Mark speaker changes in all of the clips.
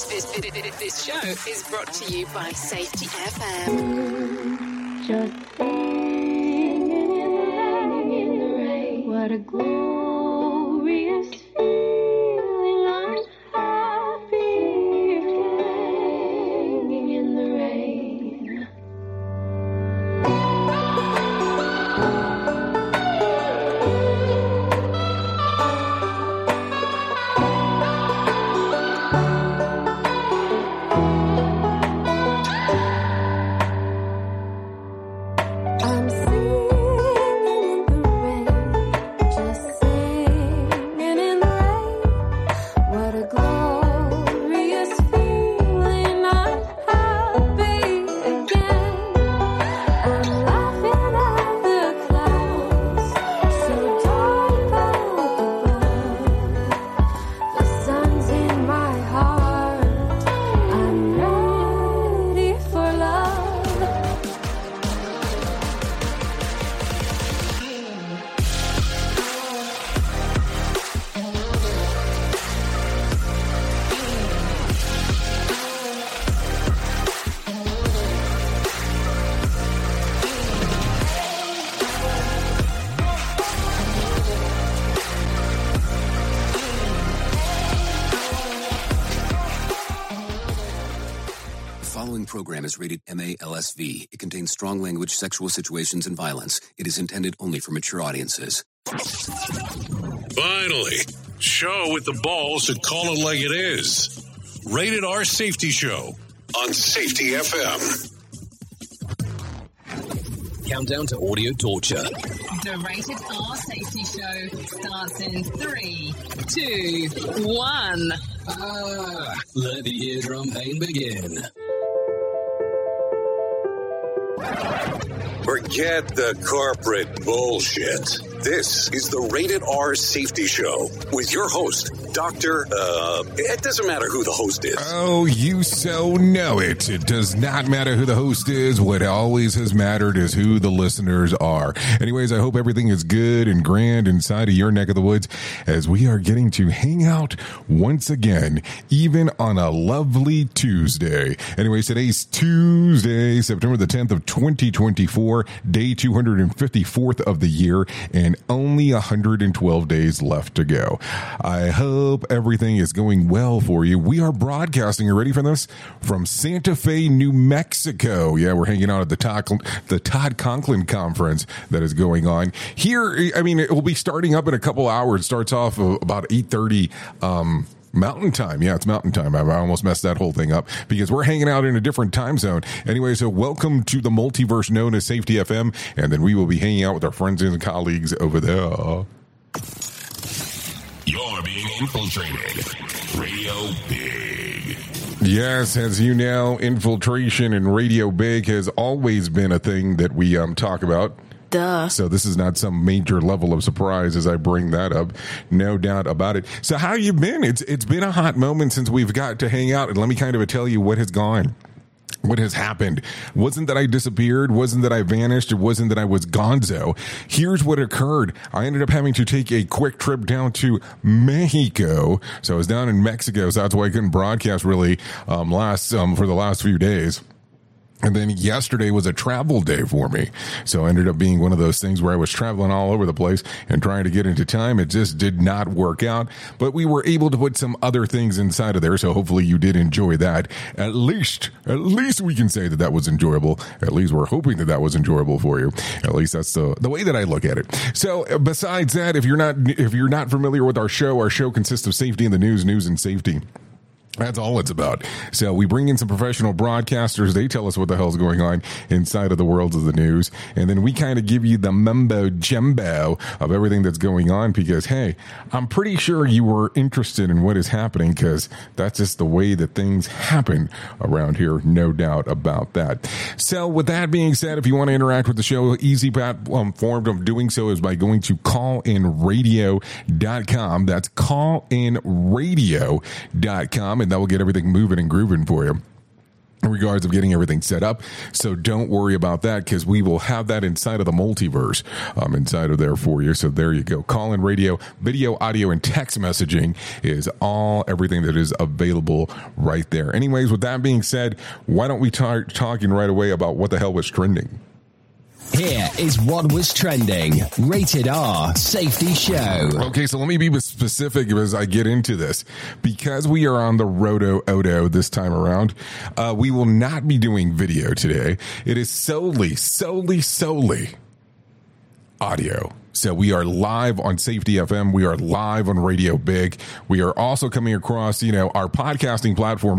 Speaker 1: This show is brought to you by Safety FM.
Speaker 2: Just singing in the rain. What a glorious feeling. I'm happy singing in the rain.
Speaker 3: Program is rated MALSV. It contains strong language, sexual situations, and violence. It is intended only for mature audiences.
Speaker 4: Finally, show with the balls to call it like it is. Rated R Safety Show on Safety FM.
Speaker 5: Countdown to audio torture.
Speaker 1: The Rated R Safety Show starts in 3, 2, 1.
Speaker 5: Let the eardrum pain begin.
Speaker 4: Forget the corporate bullshit. This is the Rated R Safety Show with your host, Dr. It doesn't matter who the host is.
Speaker 6: Oh, you so know it. It does not matter who the host is. What always has mattered is who the listeners are. Anyways, I hope everything is good and grand inside of your neck of the woods as we are getting to hang out once again, even on a lovely Tuesday. Anyways, today's Tuesday, September the 10th of 2024, day 254th of the year, and only 112 days left to go. I hope everything is going well for you. We are broadcasting, you ready for this? From Santa Fe, New Mexico. Yeah, we're hanging out at the Todd Conklin conference that is going on here. I mean, it will be starting up in a couple hours. It starts off about 8:30 Mountain time. Yeah, it's mountain time. I almost messed that whole thing up because we're hanging out in a different time zone. Anyway, so welcome to the multiverse known as Safety FM, and then we will be hanging out with our friends and colleagues over there.
Speaker 4: You're being infiltrated. Radio Big.
Speaker 6: Yes, as you know, infiltration and Radio Big has always been a thing that we talk about.
Speaker 1: Duh.
Speaker 6: So this is not some major level of surprise as I bring that up. No doubt about it. So how you been? It's been a hot moment since we've got to hang out, and let me kind of tell you what has gone. What has happened? Wasn't that I disappeared, wasn't that I vanished, it wasn't that I was gonzo. Here's what occurred. I ended up having to take a quick trip down to Mexico. So I was down in Mexico, so that's why I couldn't broadcast really for the last few days. And then yesterday was a travel day for me. So it ended up being one of those things where I was traveling all over the place and trying to get into time. It just did not work out. But we were able to put some other things inside of there. So hopefully you did enjoy that. At least we can say that was enjoyable. At least we're hoping that was enjoyable for you. At least that's the way that I look at it. So besides that, if you're not familiar with our show consists of safety in the news and safety. That's all it's about. So we bring in some professional broadcasters. They tell us what the hell's going on inside of the world of the news. And then we kind of give you the mumbo jumbo of everything that's going on because, hey, I'm pretty sure you were interested in what is happening because that's just the way that things happen around here. No doubt about that. So with that being said, if you want to interact with the show, easy form of doing so is by going to callinradio.com. That's callinradio.com. And that will get everything moving and grooving for you. in regards of getting everything set up. So don't worry about that, because we will have that inside of the multiverse, inside of there for you. So there you go. Call-in radio, video, audio, and text messaging is everything that is available right there. Anyways, with that being said, why don't we start talking right away about what the hell was trending?
Speaker 5: Here is what was trending. Rated R Safety Show.
Speaker 6: Okay, so let me be specific as I get into this. Because we are on the Roto Odo this time around, we will not be doing video today. It is solely audio. So we are live on Safety FM. We are live on Radio Big. We are also coming across, our podcasting platform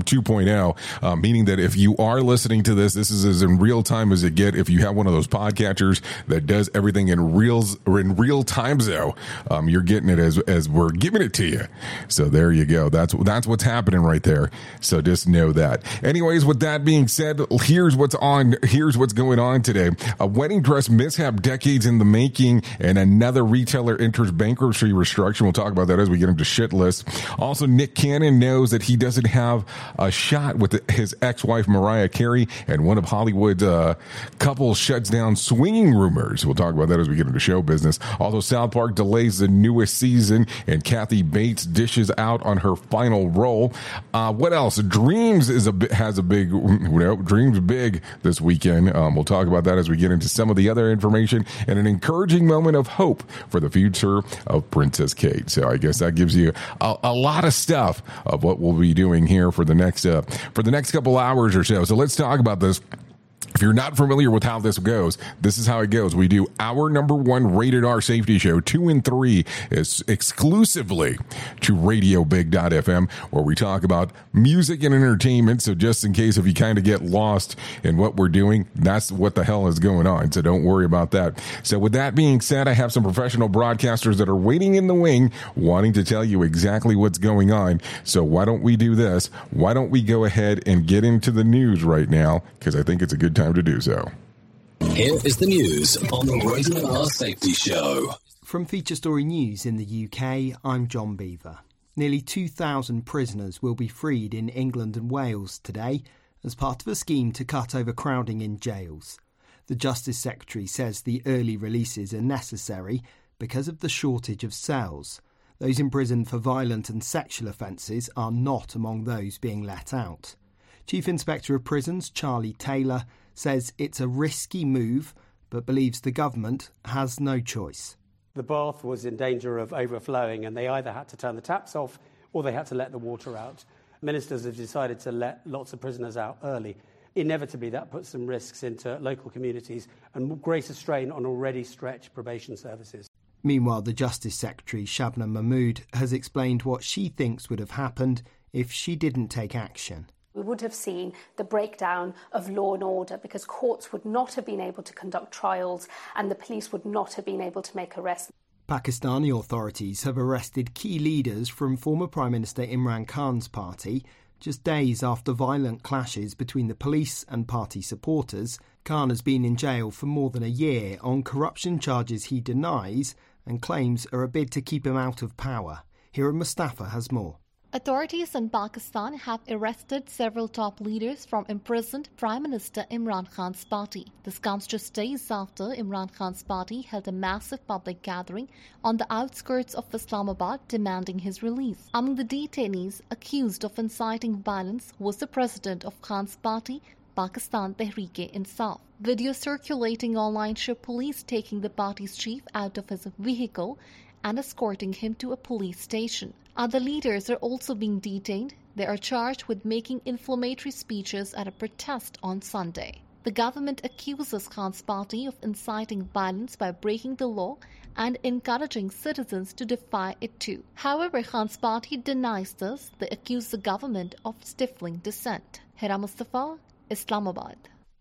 Speaker 6: 2.0, meaning that if you are listening to this is as in real time as it get. If you have one of those podcatchers that does everything in real time, you're getting it as we're giving it to you. So there you go. That's what's happening right there. So just know that. Anyways, with that being said, here's what's going on today. A wedding dress mishap decades in the making, and another retailer enters bankruptcy restriction. We'll talk about that as we get into shit lists. Also, Nick Cannon knows that he doesn't have a shot with his ex-wife Mariah Carey, and one of Hollywood's couples shuts down swinging rumors. We'll talk about that as we get into show business. Also, South Park delays the newest season, and Kathy Bates dishes out on her final role. What else? Dreams has a big Dreams big this weekend. We'll talk about that as we get into some of the other information, and an encouraging moment of hope for the future of Princess Kate. So I guess that gives you a lot of stuff of what we'll be doing here for the next couple hours or so. So let's talk about this. If you're not familiar with how this goes, this is how it goes. We do our number one rated R safety show. 2 and 3 is exclusively to RadioBig.fm, where we talk about music and entertainment. So just in case if you kind of get lost in what we're doing, that's what the hell is going on. So don't worry about that. So with that being said, I have some professional broadcasters that are waiting in the wing, wanting to tell you exactly what's going on. So why don't we do this? Why don't we go ahead and get into the news right now? Because I think it's a good time to do so.
Speaker 5: Here is the news on the Rated R Safety Show.
Speaker 7: From Feature Story News in the UK, I'm John Beaver. Nearly 2,000 prisoners will be freed in England and Wales today as part of a scheme to cut overcrowding in jails. The Justice Secretary says the early releases are necessary because of the shortage of cells. Those imprisoned for violent and sexual offences are not among those being let out. Chief Inspector of Prisons Charlie Taylor says it's a risky move, but believes the government has no choice.
Speaker 8: The bath was in danger of overflowing, and they either had to turn the taps off or they had to let the water out. Ministers have decided to let lots of prisoners out early. Inevitably, that puts some risks into local communities and greater strain on already stretched probation services.
Speaker 7: Meanwhile, the Justice Secretary, Shabnam Mahmood, has explained what she thinks would have happened if she didn't take action.
Speaker 9: We would have seen the breakdown of law and order because courts would not have been able to conduct trials and the police would not have been able to make arrests.
Speaker 7: Pakistani authorities have arrested key leaders from former Prime Minister Imran Khan's party. Just days after violent clashes between the police and party supporters, Khan has been in jail for more than a year on corruption charges he denies and claims are a bid to keep him out of power. Hiram Mustafa has more.
Speaker 10: Authorities in Pakistan have arrested several top leaders from imprisoned Prime Minister Imran Khan's party. This comes just days after Imran Khan's party held a massive public gathering on the outskirts of Islamabad demanding his release. Among the detainees accused of inciting violence was the president of Khan's party, Pakistan Tehreek-e-Insaf. Video circulating online showed police taking the party's chief out of his vehicle and escorting him to a police station. Other leaders are also being detained. They are charged with making inflammatory speeches at a protest on Sunday. The government accuses Khan's party of inciting violence by breaking the law and encouraging citizens to defy it too. However, Khan's party denies this. They accuse the government of stifling dissent. Hira Mustafa, Islamabad.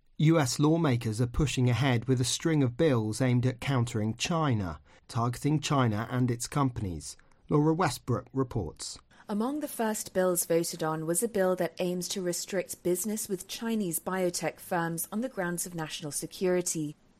Speaker 7: US lawmakers are pushing ahead with a string of bills aimed at countering China, targeting China and its companies. Laura Westbrook reports.
Speaker 11: Among the first bills voted on was a bill that aims to restrict business with Chinese biotech firms on the grounds of national security.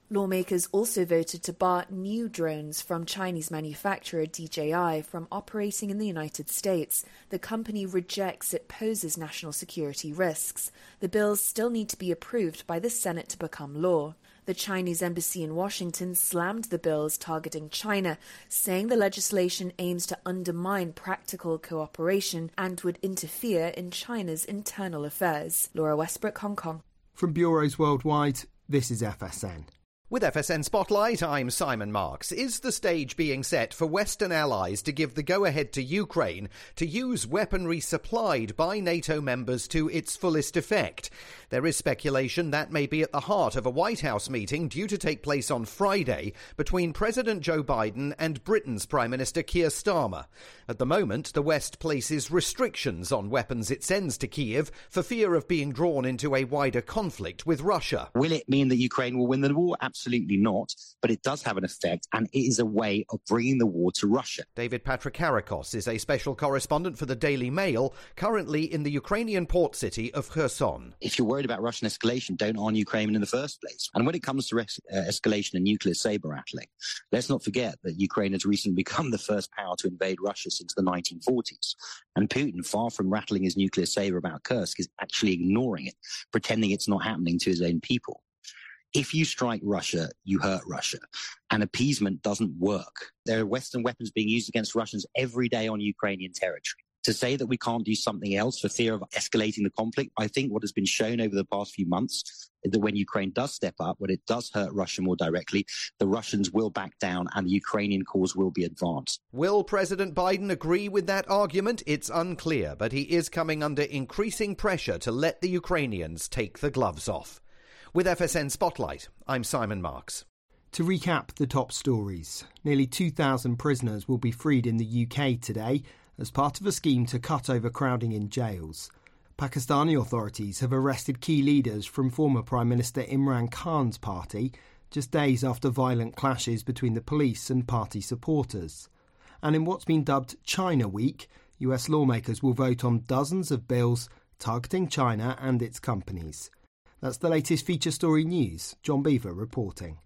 Speaker 11: Lawmakers also voted to bar new drones from Chinese manufacturer DJI from operating in the United States. The company rejects it poses national security risks. The bills still need to be approved by the Senate to become law. The Chinese embassy in Washington slammed the bills targeting China, saying the legislation aims to undermine practical cooperation and would interfere in China's internal affairs. Laura Westbrook, Hong Kong.
Speaker 7: From bureaus worldwide, this is FSN.
Speaker 12: With FSN Spotlight, I'm Simon Marks. Is the stage being set for Western allies to give the go-ahead to Ukraine to use weaponry supplied by NATO members to its fullest effect? There is speculation that may be at the heart of a White House meeting due to take place on Friday between President Joe Biden and Britain's Prime Minister Keir Starmer. At the moment, the West places restrictions on weapons it sends to Kyiv for fear of being drawn into a wider conflict with Russia.
Speaker 13: Will it mean that Ukraine will win the war? Absolutely not, but it does have an effect, and it is a way of bringing the war to Russia.
Speaker 12: David Patrikarakos is a special correspondent for the Daily Mail, currently in the Ukrainian port city of Kherson.
Speaker 13: If you're worried about Russian escalation, don't arm Ukraine in the first place. And when it comes to escalation and nuclear saber-rattling, let's not forget that Ukraine has recently become the first power to invade Russia since the 1940s. And Putin, far from rattling his nuclear saber about Kursk, is actually ignoring it, pretending it's not happening to his own people. If you strike Russia, you hurt Russia. And appeasement doesn't work. There are Western weapons being used against Russians every day on Ukrainian territory. To say that we can't do something else for fear of escalating the conflict, I think what has been shown over the past few months is that when Ukraine does step up, when it does hurt Russia more directly, the Russians will back down and the Ukrainian cause will be advanced.
Speaker 12: Will President Biden agree with that argument? It's unclear, but he is coming under increasing pressure to let the Ukrainians take the gloves off. With FSN Spotlight, I'm Simon Marks.
Speaker 7: To recap the top stories, nearly 2,000 prisoners will be freed in the UK today as part of a scheme to cut overcrowding in jails. Pakistani authorities have arrested key leaders from former Prime Minister Imran Khan's party just days after violent clashes between the police and party supporters. And in what's been dubbed China Week, US lawmakers will vote on dozens of bills targeting China and its companies. That's the latest feature story news. John Beaver reporting.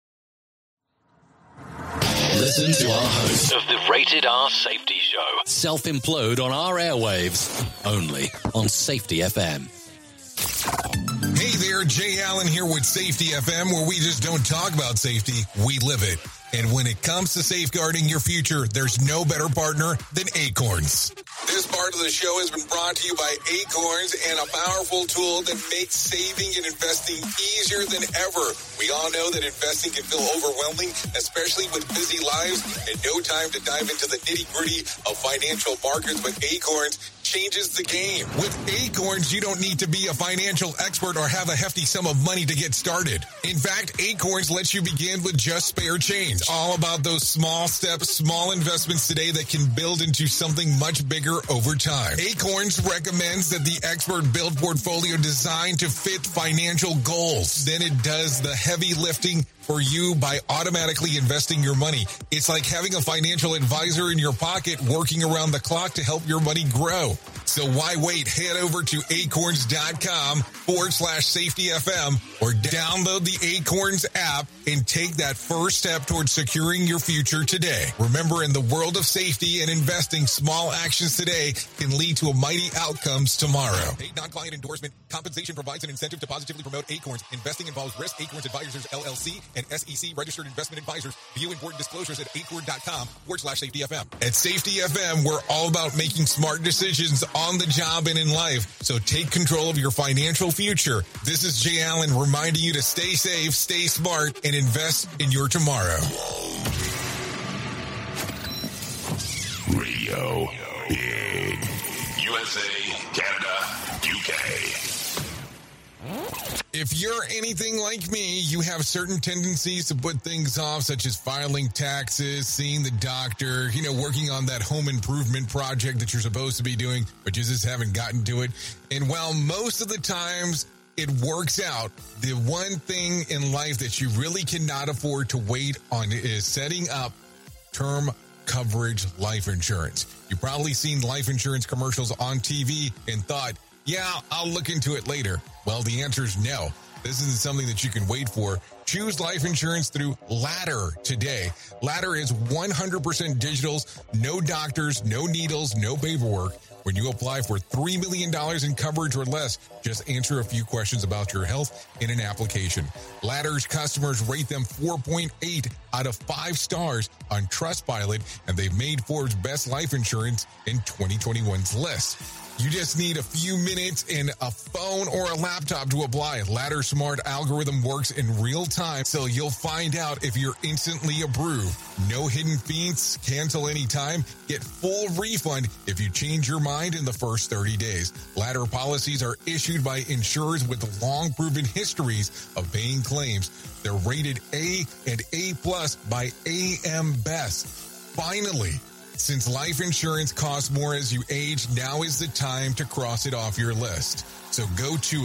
Speaker 5: Listen to our host of the Rated R Safety Show. Self-implode on our airwaves. Only on Safety FM.
Speaker 6: Hey there, Jay Allen here with Safety FM, where we just don't talk about safety, we live it. And when it comes to safeguarding your future, there's no better partner than Acorns. This part of the show has been brought to you by Acorns and a powerful tool that makes saving and investing easier than ever. We all know that investing can feel overwhelming, especially with busy lives and no time to dive into the nitty-gritty of financial markets, but Acorns changes the game. With Acorns, you don't need to be a financial expert or have a hefty sum of money to get started. In fact, Acorns lets you begin with just spare change. All about those small steps, small investments today that can build into something much bigger over time. Acorns recommends that the expert build portfolio designed to fit financial goals. Then it does the heavy lifting for you by automatically investing your money. It's like having a financial advisor in your pocket working around the clock to help your money grow. So why wait? Head over to acorns.com/safetyfm or download the Acorns app and take that first step towards securing your future today. Remember, in the world of safety and investing, small actions today can lead to mighty outcomes tomorrow. Paid non-client endorsement. Compensation provides an incentive to positively promote Acorns. Investing involves risk. Acorns Advisors, LLC, and SEC registered investment advisors. View important disclosures at acorn.com/safetyfm. At Safety FM, we're all about making smart decisions on the job and in life. So take control of your financial future. This is Jay Allen reminding you to stay safe, stay smart, and invest in your tomorrow.
Speaker 14: Radio Big. USA, Canada, UK.
Speaker 6: If you're anything like me, you have certain tendencies to put things off, such as filing taxes, seeing the doctor, working on that home improvement project that you're supposed to be doing, but you just haven't gotten to it. And while most of the times it works out, the one thing in life that you really cannot afford to wait on is setting up term coverage life insurance. You've probably seen life insurance commercials on TV and thought, yeah, I'll look into it later. Well, the answer is no. This isn't something that you can wait for. Choose life insurance through Ladder today. Ladder is 100% digitals, no doctors, no needles, no paperwork. When you apply for $3 million in coverage or less, just answer a few questions about your health in an application. Ladder's customers rate them 4.8 out of 5 stars on Trustpilot, and they've made Forbes' Best Life Insurance in 2021's list. You just need a few minutes and a phone or a laptop to apply. Ladder's smart algorithm works in real time, so you'll find out if you're instantly approved. No hidden fees, cancel anytime, get full refund if you change your mind in the first 30 days. Ladder policies are issued by insurers with long proven histories of paying claims. They're rated A and A+ by AM Best. Finally, since life insurance costs more as you age, now is the time to cross it off your list. So go to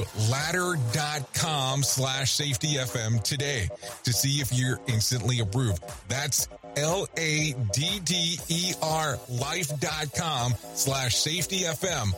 Speaker 6: ladder.com/safetyfm today to see if you're instantly approved. That's LADDER life.com/safetyfm.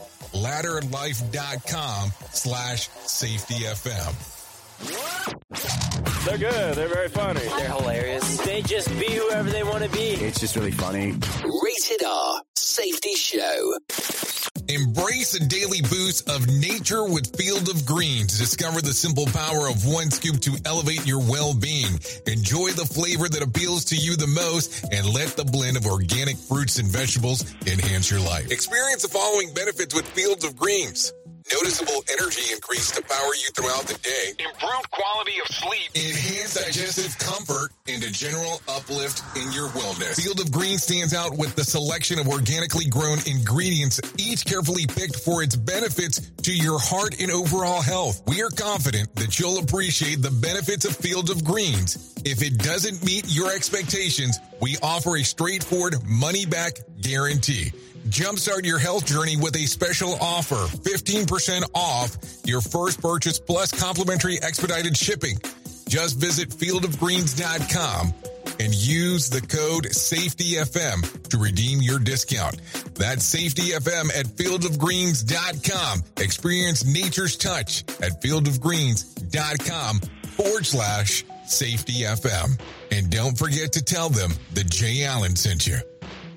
Speaker 6: Ladderlife.com/safetyfm.
Speaker 15: They're good. They're very funny.
Speaker 16: They're hilarious. They just be whoever they want to be.
Speaker 15: It's just really funny.
Speaker 5: Rated R Safety Show.
Speaker 6: Embrace a daily boost of nature with Field of Greens. Discover the simple power of one scoop to elevate your well-being. Enjoy the flavor that appeals to you the most and let the blend of organic fruits and vegetables enhance your life. Experience the following benefits with Fields of Greens. Noticeable energy increase to power you throughout the day. Improved quality of sleep. Enhanced digestive comfort and a general uplift in your wellness. Field of Greens stands out with the selection of organically grown ingredients, each carefully picked for its benefits to your heart and overall health. We are confident that you'll appreciate the benefits of Field of Greens. If it doesn't meet your expectations, we offer a straightforward money-back guarantee. Jumpstart your health journey with a special offer, 15% off your first purchase plus complimentary expedited shipping. Just visit fieldofgreens.com and use the code SAFETYFM to redeem your discount. That's SAFETYFM at fieldofgreens.com. Experience nature's touch at fieldofgreens.com/SAFETYFM. And don't forget to tell them that Jay Allen sent you.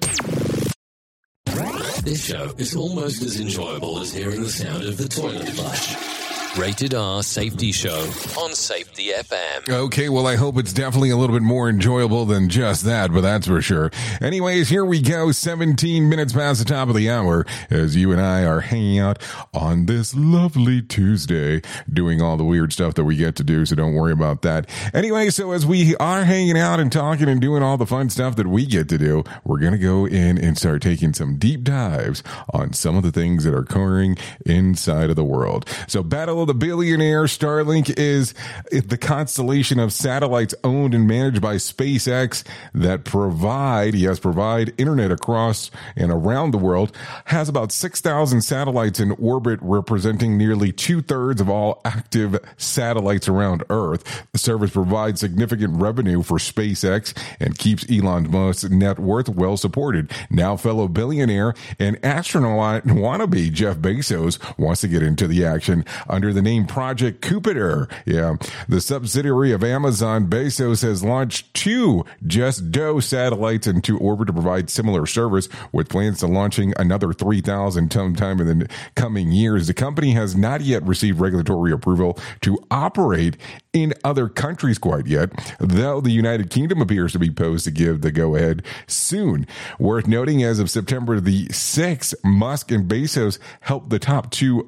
Speaker 5: This show is almost as enjoyable as hearing the sound of the toilet flush. Rated R Safety Show on Safety FM.
Speaker 6: Okay, well, I hope it's definitely a little bit more enjoyable than just that, but that's for sure. Anyways, here we go, 17 minutes past the top of the hour as you and I are hanging out on this lovely Tuesday, doing all the weird stuff that we get to do, so don't worry about that. Anyway, so as we are hanging out and talking and doing all the fun stuff that we get to do, we're going to go in and start taking some deep dives on some of the things that are occurring inside of the world. So Battle of the Billionaire. Starlink is the constellation of satellites owned and managed by SpaceX that provide internet across and around the world. Has about 6,000 satellites in orbit, representing nearly 2/3 of all active satellites around Earth. The service provides significant revenue for SpaceX and keeps Elon Musk's net worth well supported. Now fellow billionaire and astronaut wannabe Jeff Bezos wants to get into the action under the name Project Kuiper. Yeah, the subsidiary of Amazon. Bezos has launched 2 Just Do satellites into orbit to provide similar service, with plans to launching another 3,000 sometime in the coming years. The company has not yet received regulatory approval to operate in other countries quite yet, though the United Kingdom appears to be posed to give the go-ahead soon. Worth noting, as of September the 6th, Musk and Bezos held the top two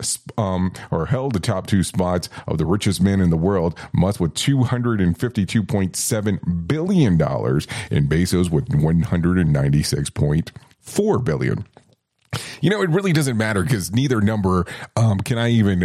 Speaker 6: spots of the richest men in the world. Musk with $252.7 billion and Bezos with $196.4 billion. You know, it really doesn't matter because neither number can I even,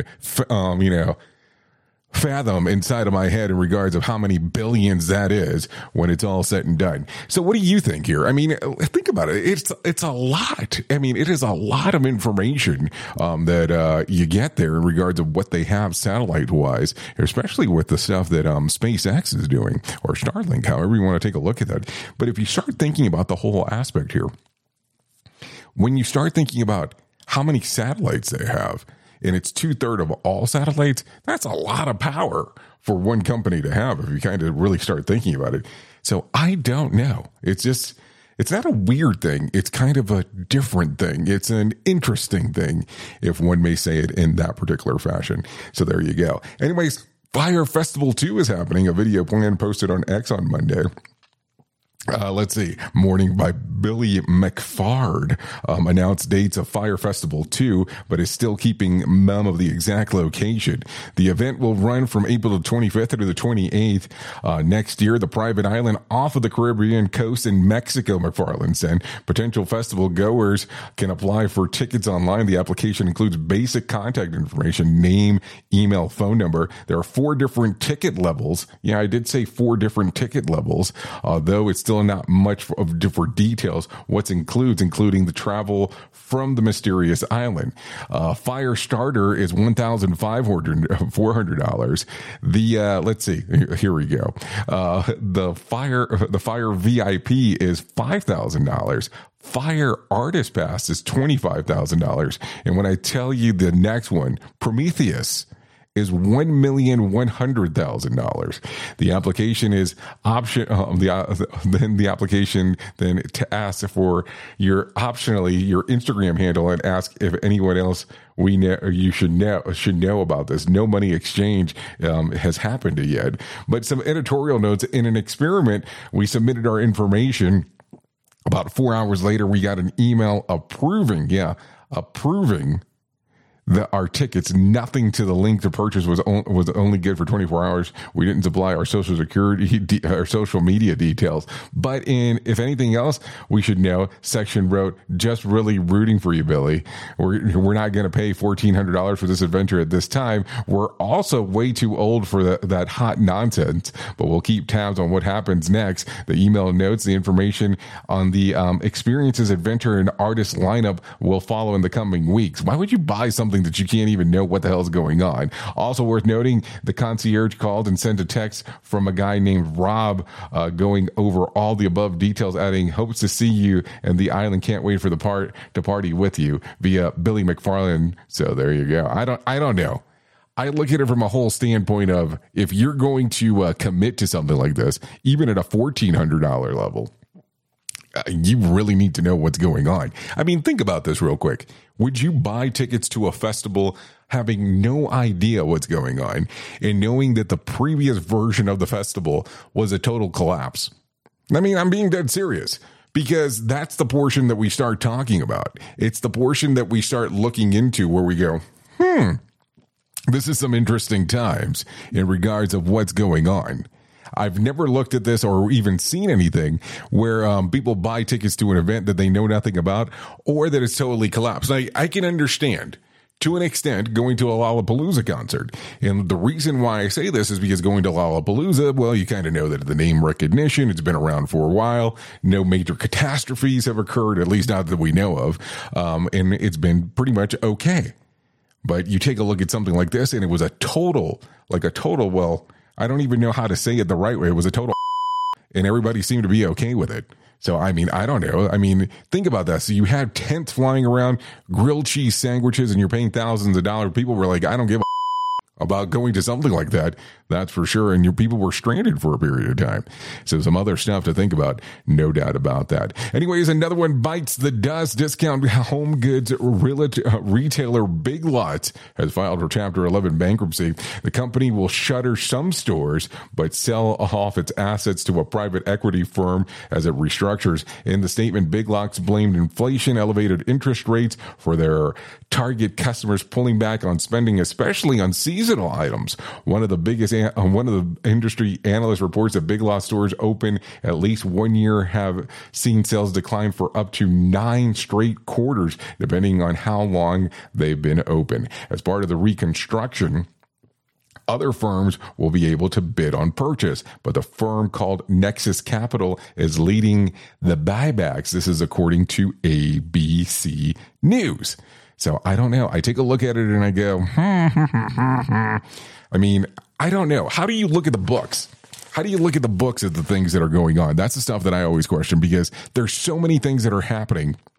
Speaker 6: fathom inside of my head in regards of how many billions that is when it's all said and done. So what do you think here? I mean, think about it. It's a lot. I mean, it is a lot of information that you get there in regards of what they have satellite wise, especially with the stuff that SpaceX is doing, or Starlink, however you want to take a look at that. But if you start thinking about the whole aspect here, when you start thinking about how many satellites they have, and it's 2/3 of all satellites, that's a lot of power for one company to have if you kind of really start thinking about it. So I don't know. It's not a weird thing. It's kind of a different thing. It's an interesting thing, if one may say it in that particular fashion. So there you go. Anyways, Fire Festival 2 is happening. A video plan posted on X on Monday. Let's see. Morning by Billy McFarland announced dates of Fire Festival 2, but is still keeping mum of the exact location. The event will run from April the 25th to the 28th next year. The private island off of the Caribbean coast in Mexico, McFarland said. Potential festival goers can apply for tickets online. The application includes basic contact information, name, email, phone number. There are 4 different ticket levels. Yeah, I did say 4 different ticket levels, though it's still not much of different details. What's including the travel from the mysterious island. Fire starter is $1,400. Let's see. Here we go. The fire VIP is $5,000. Fire Artist Pass is $25,000. And when I tell you the next one, Prometheus, is $1,100,000. The application is then the application then to ask for your Instagram handle and ask if anyone else you should know about this. No money exchange has happened yet, but some editorial notes. In an experiment, we submitted our information. About 4 hours later, we got an email approving our tickets. Nothing to the link to purchase was only good for 24 hours. We didn't supply our social media details. But if anything else, we should know. Section wrote, just really rooting for you, Billy. We're not going to pay $1,400 for this adventure at this time. We're also way too old for that hot nonsense, but we'll keep tabs on what happens next. The email notes the information on the experiences, adventure, and artist lineup will follow in the coming weeks. Why would you buy something that you can't even know what the hell is going on? Also worth noting, the concierge called and sent a text from a guy named Rob going over all the above details, adding, hopes to see you and the island, can't wait for to party with you, via Billy McFarland. So there you go. I don't know. I look at it from a whole standpoint of, if you're going to commit to something like this, even at a $1,400 level, you really need to know what's going on. I mean, think about this real quick. Would you buy tickets to a festival having no idea what's going on and knowing that the previous version of the festival was a total collapse? I mean, I'm being dead serious, because that's the portion that we start talking about. It's the portion that we start looking into where we go, this is some interesting times in regards of what's going on. I've never looked at this or even seen anything where people buy tickets to an event that they know nothing about, or that it's totally collapsed. I can understand, to an extent, going to a Lollapalooza concert. And the reason why I say this is because going to Lollapalooza, well, you kind of know that the name recognition, it's been around for a while. No major catastrophes have occurred, at least not that we know of. And it's been pretty much okay. But you take a look at something like this, and it was a total, well, I don't even know how to say it the right way. It was a total, and everybody seemed to be okay with it. So, I mean, I don't know. I mean, think about that. So you had tents flying around, grilled cheese sandwiches, and you're paying thousands of dollars. People were like, I don't give a about going to something like that. That's for sure. And your people were stranded for a period of time. So some other stuff to think about. No doubt about that. Anyways, another one bites the dust. Discount home goods retailer Big Lots has filed for Chapter 11 bankruptcy. The company will shutter some stores, but sell off its assets to a private equity firm as it restructures. In the statement, Big Lots blamed inflation, elevated interest rates for their target customers pulling back on spending, especially on seasonal items. One of the industry analysts reports that Big Lots stores open at least 1 year have seen sales decline for up to 9 straight quarters, depending on how long they've been open. As part of the reconstruction, other firms will be able to bid on purchase, but the firm called Nexus Capital is leading the buybacks. This is according to ABC News. So I don't know. I take a look at it and I go, I mean, I don't know. How do you look at the books? How do you look at the books of the things that are going on? That's the stuff that I always question, because there's so many things that are happening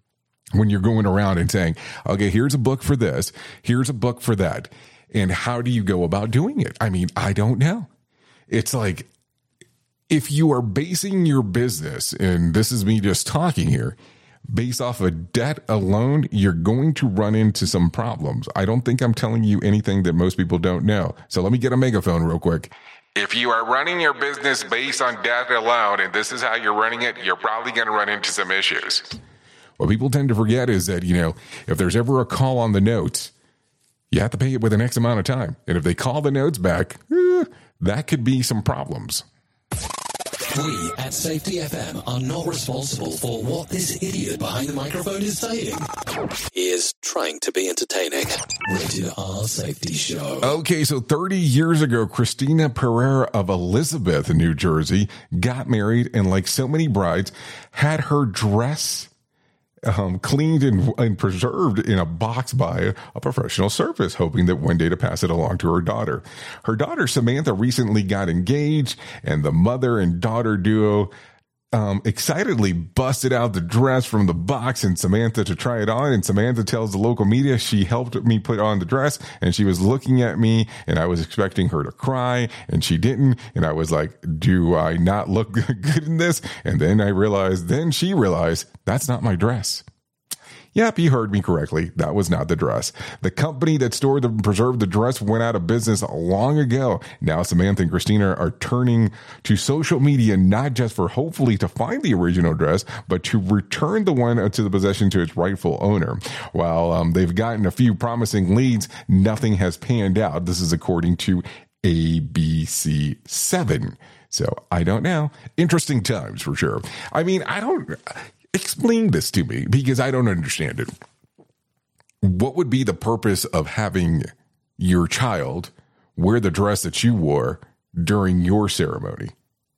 Speaker 6: when you're going around and saying, okay, here's a book for this, here's a book for that. And how do you go about doing it? I mean, I don't know. It's like, if you are basing your business, and this is me just talking here, based off of debt alone, you're going to run into some problems. I don't think I'm telling you anything that most people don't know. So let me get a megaphone real quick. If you are running your business based on debt alone, and this is how you're running it, you're probably going to run into some issues. What people tend to forget is that, if there's ever a call on the notes, you have to pay it within X amount of time. And if they call the notes back, that could be some problems.
Speaker 5: We at Safety FM are not responsible for what this idiot behind the microphone is saying. He is trying to be entertaining. Rated R Safety Show.
Speaker 6: Okay, so 30 years ago, Christina Pereira of Elizabeth, New Jersey, got married and, like so many brides, had her dress cleaned and preserved in a box by a professional service, hoping that one day to pass it along to her daughter. Her daughter, Samantha, recently got engaged, and the mother and daughter duo excitedly busted out the dress from the box and Samantha to try it on. And Samantha tells the local media she helped me put on the dress, and she was looking at me and I was expecting her to cry, and she didn't. And I was like, do I not look good in this? And then she realized that's not my dress. Yep, you heard me correctly. That was not the dress. The company that stored and preserved the dress went out of business long ago. Now Samantha and Christina are turning to social media not just for hopefully to find the original dress, but to return the one to the possession to its rightful owner. While they've gotten a few promising leads, nothing has panned out. This is according to ABC7. So I don't know. Interesting times for sure. I mean, explain this to me, because I don't understand it. What would be the purpose of having your child wear the dress that you wore during your ceremony?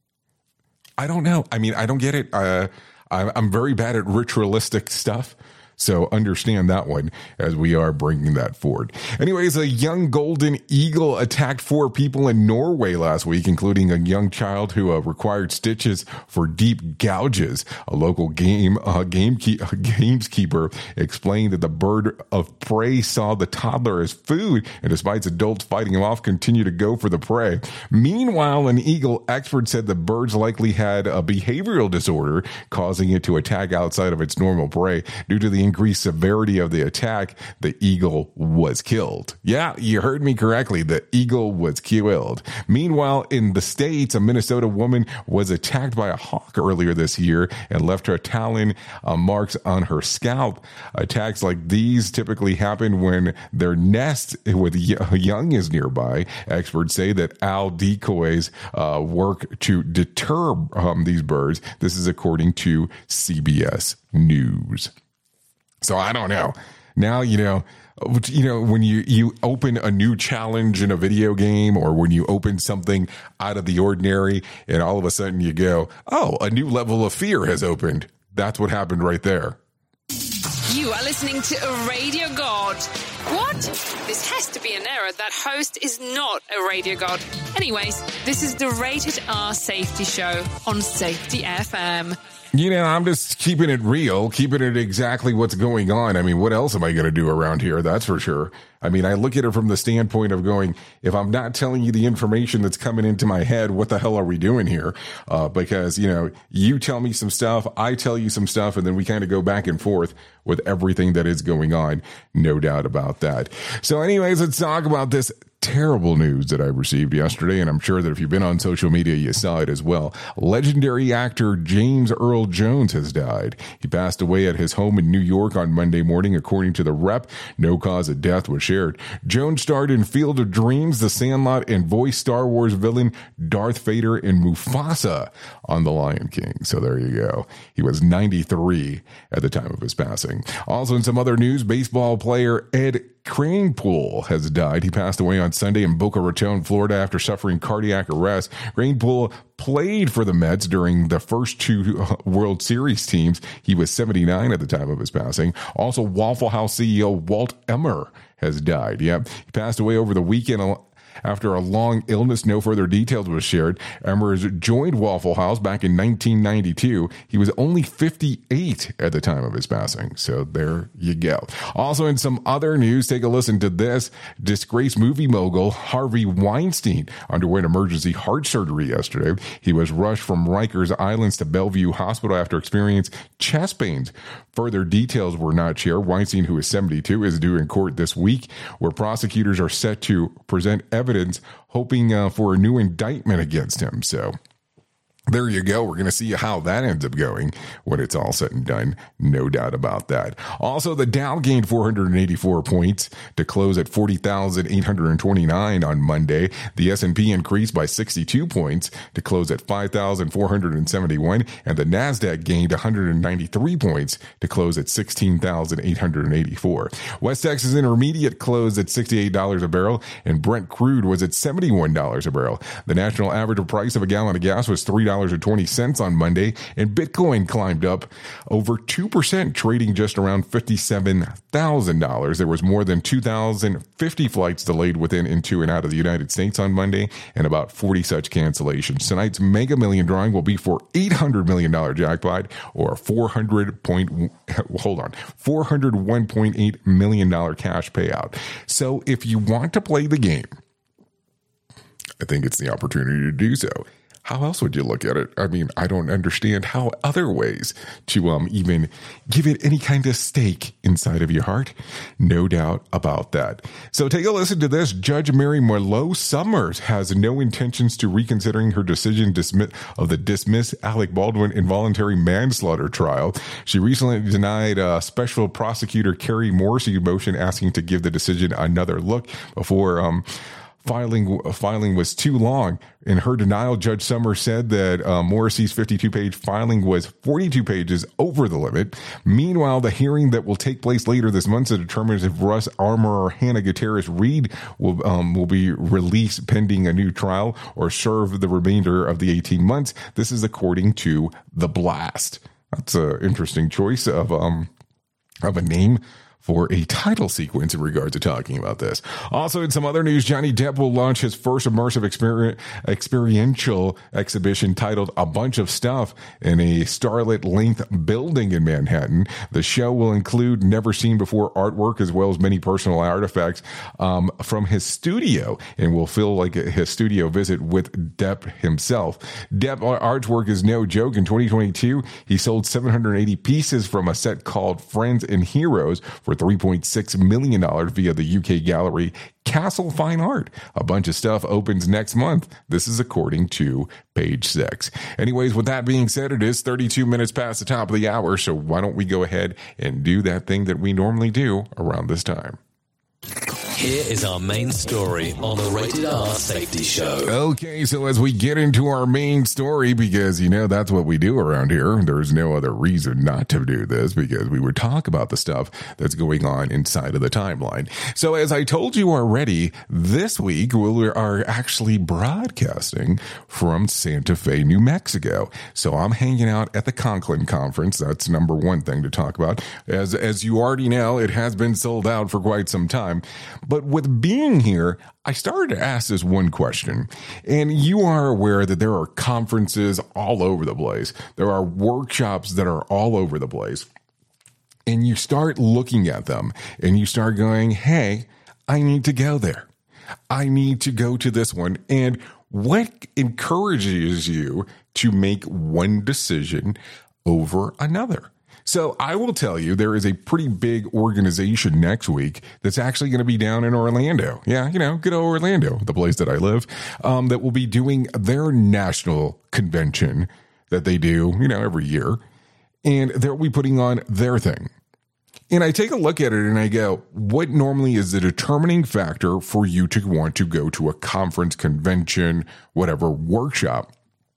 Speaker 6: I don't know. I mean, I don't get it. I'm very bad at ritualistic stuff. So understand that one as we are bringing that forward. Anyways, a young golden eagle attacked 4 people in Norway last week, including a young child who required stitches for deep gouges. A local gameskeeper explained that the bird of prey saw the toddler as food, and despite adults fighting him off, continued to go for the prey. Meanwhile, an eagle expert said the birds likely had a behavioral disorder, causing it to attack outside of its normal prey. Due to the increased severity of the attack, the eagle was killed. Yeah, you heard me correctly. The eagle was killed. Meanwhile, in the States, a Minnesota woman was attacked by a hawk earlier this year and left her talon marks on her scalp. Attacks like these typically happen when their nest with young is nearby. Experts say that owl decoys work to deter these birds. This is according to CBS News. So I don't know. Now, when you open a new challenge in a video game, or when you open something out of the ordinary and all of a sudden you go, oh, a new level of fear has opened. That's what happened right there.
Speaker 1: You are listening to a radio god. What? This has to be an error. That host is not a radio god. Anyways, this is the Rated R Safety Show on Safety FM.
Speaker 6: I'm just keeping it real, keeping it exactly what's going on. I mean, what else am I going to do around here? That's for sure. I mean, I look at it from the standpoint of going, if I'm not telling you the information that's coming into my head, what the hell are we doing here? Because, you tell me some stuff, I tell you some stuff, and then we kind of go back and forth with everything that is going on. No doubt about that. So anyways, let's talk about this terrible news that I received yesterday, and I'm sure that if you've been on social media, you saw it as well. Legendary actor James Earl Jones has died. He passed away at his home in New York on Monday morning, according to the Rep. No cause of death was shared. Jones starred in Field of Dreams, The Sandlot, and voiced Star Wars villain Darth Vader and Mufasa on The Lion King. So there you go. He was 93 at the time of his passing. Also in some other news, baseball player Ed Kranepool has died. He passed away on Sunday in Boca Raton, Florida, after suffering cardiac arrest. Kranepool played for the Mets during the first 2 World Series teams. He was 79 at the time of his passing. Also, Waffle House CEO Walt Emmer has died. He passed away over the weekend After a long illness, no further details was shared. Emmers joined Waffle House back in 1992. He was only 58 at the time of his passing. So there you go. Also, in some other news, take a listen to this. Disgraced movie mogul Harvey Weinstein underwent emergency heart surgery yesterday. He was rushed from Rikers Island to Bellevue Hospital after experiencing chest pains. Further details were not shared. Weinstein, who is 72, is due in court this week, where prosecutors are set to present evidence, hoping for a new indictment against him. So there you go. We're going to see how that ends up going when it's all said and done. No doubt about that. Also, the Dow gained 484 points to close at 40,829 on Monday. The S&P increased by 62 points to close at 5,471. And the NASDAQ gained 193 points to close at 16,884. West Texas Intermediate closed at $68 a barrel, and Brent crude was at $71 a barrel. The national average price of a gallon of gas was $3.20 on Monday, and Bitcoin climbed up over 2%, trading just around $57,000. There was more than 2,050 flights delayed within, into, and out of the United States on Monday, and about 40 such cancellations. Tonight's Mega Million drawing will be for $800 million jackpot, or $401.8 million cash payout. So if you want to play the game, I think it's the opportunity to do so. How else would you look at it? I mean, I don't understand how other ways to even give it any kind of stake inside of your heart. No doubt about that. So take a listen to this. Judge Mary Merlot Summers has no intentions to reconsidering her decision of the dismissed Alec Baldwin involuntary manslaughter trial. She recently denied special prosecutor Carrie Morrissey motion asking to give the decision another look before filing was too long. In her denial, Judge Summers said that Morrissey's 52-page filing was 42 pages over the limit. Meanwhile, the hearing that will take place later this month to determine if Russ Armour or Hannah Gutierrez-Reed will be released pending a new trial or serve the remainder of the 18 months. This is according to The Blast. That's an interesting choice of a name for a title sequence in regards to talking about this. Also, in some other news, Johnny Depp will launch his first immersive experiential exhibition titled A Bunch of Stuff in a starlit length building in Manhattan. The show will include never seen before artwork as well as many personal artifacts from his studio, and will feel like his studio visit with Depp himself. Depp artwork is no joke. In 2022, he sold 780 pieces from a set called Friends and Heroes for $3.6 million via the UK gallery Castle Fine Art. A Bunch of Stuff opens next month. This is according to Page Six. Anyways, with that being said, it is 32 minutes past the top of the hour, so why don't we go ahead and do that thing that we normally do around this time.
Speaker 5: Here is our main story on the Rated R Safety Show.
Speaker 6: Okay, so as we get into our main story, because, that's what we do around here. There's no other reason not to do this, because we would talk about the stuff that's going on inside of the timeline. So as I told you already, this week we are actually broadcasting from Santa Fe, New Mexico. So I'm hanging out at the Conklin Conference. That's number one thing to talk about. As you already know, it has been sold out for quite some time. But with being here, I started to ask this one question, and you are aware that there are conferences all over the place. There are workshops that are all over the place, and you start looking at them and you start going, hey, I need to go there. I need to go to this one. And what encourages you to make one decision over another? So I will tell you, there is a pretty big organization next week that's actually going to be down in Orlando. Yeah, good old Orlando, the place that I live, that will be doing their national convention that they do, every year. And they'll be putting on their thing. And I take a look at it and I go, what normally is the determining factor for you to want to go to a conference, convention, whatever, workshop?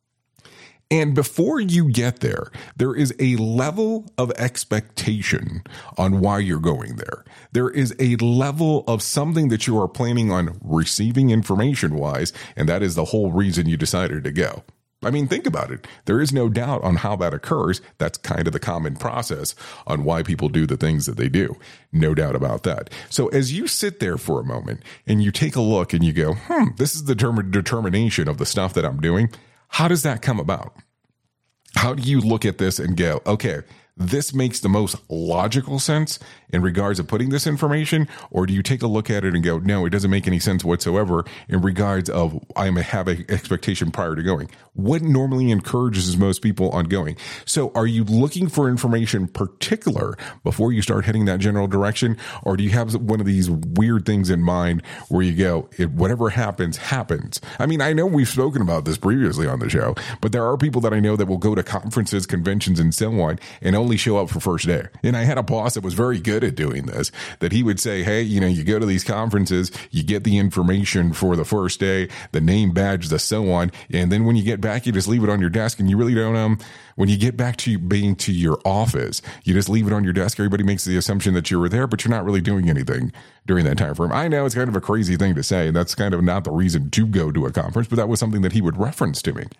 Speaker 6: And before you get there, there is a level of expectation on why you're going there. There is a level of something that you are planning on receiving information-wise, and that is the whole reason you decided to go. I mean, think about it. There is no doubt on how that occurs. That's kind of the common process on why people do the things that they do. No doubt about that. So as you sit there for a moment and you take a look and you go, this is the determination of the stuff that I'm doing. How does that come about? How do you look at this and go, okay, this makes the most logical sense in regards of putting this information? Or do you take a look at it and go, no, it doesn't make any sense whatsoever in regards of I have an expectation prior to going? What normally encourages most people on going? So are you looking for information particular before you start heading that general direction? Or do you have one of these weird things in mind where you go, whatever happens, happens? I mean, I know we've spoken about this previously on the show, but there are people that I know that will go to conferences, conventions, and so on, and only show up for first day. And I had a boss that was very good at doing this, that he would say, hey, you go to these conferences, you get the information for the first day, the name badge, the so on. And then when you get back, you just leave it on your desk and you really don't, when you get back to being to your office, you just leave it on your desk. Everybody makes the assumption that you were there, but you're not really doing anything during that time frame. I know it's kind of a crazy thing to say, and that's kind of not the reason to go to a conference, but that was something that he would reference to me.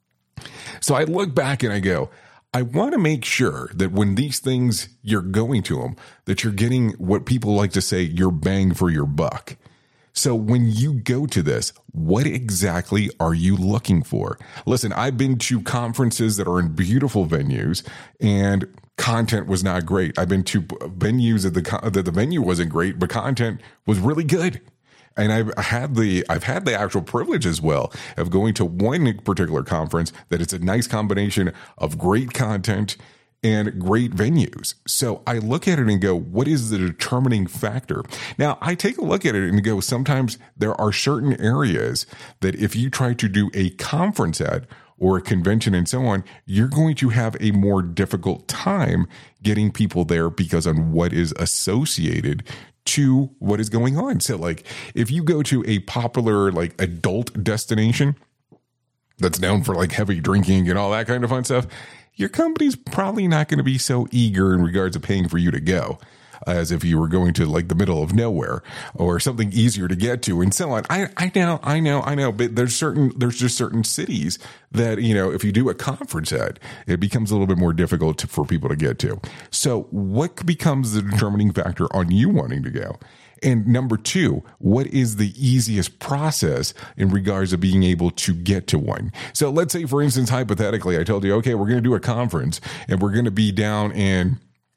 Speaker 6: So I look back and I go, I want to make sure that when these things, you're going to them, that you're getting what people like to say, your bang for your buck. So when you go to this, what exactly are you looking for? Listen, I've been to conferences that are in beautiful venues and content was not great. I've been to venues that the venue wasn't great, but content was really good. And I've had the actual privilege as well of going to one particular conference that it's a nice combination of great content and great venues. So I look at it and go, what is the determining factor? Now, I take a look at it and go, sometimes there are certain areas that if you try to do a conference at or a convention and so on, you're going to have a more difficult time getting people there because on what is associated to what is going on. So like if you go to a popular like adult destination that's known for like heavy drinking and all that kind of fun stuff, your company's probably not going to be so eager in regards to paying for you to go as if you were going to like the middle of nowhere or something easier to get to and so on. I know, but there's just certain cities that, if you do a conference at, it becomes a little bit more difficult for people to get to. So what becomes the determining factor on you wanting to go? And number two, what is the easiest process in regards to being able to get to one? So let's say, for instance, hypothetically, I told you, okay, we're going to do a conference and we're going to be down in,